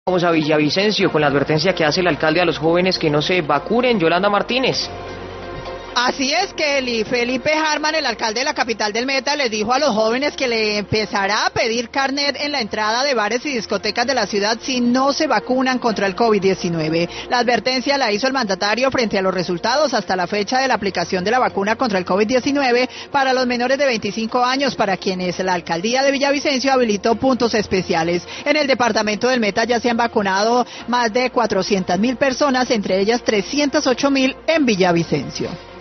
Vamos a Villavicencio con la advertencia que hace el alcalde a los jóvenes que no se vacunen. Yolanda Martínez. Así es, Kelly. Felipe Harman, el alcalde de la capital del Meta, les dijo a los jóvenes que le empezará a pedir carnet en la entrada de bares y discotecas de la ciudad si no se vacunan contra el COVID-19. La advertencia la hizo el mandatario frente a los resultados hasta la fecha de la aplicación de la vacuna contra el COVID-19 para los menores de 25 años, para quienes la alcaldía de Villavicencio habilitó puntos especiales. En el departamento del Meta ya se han vacunado más de 400.000 personas, entre ellas 308.000 en Villavicencio.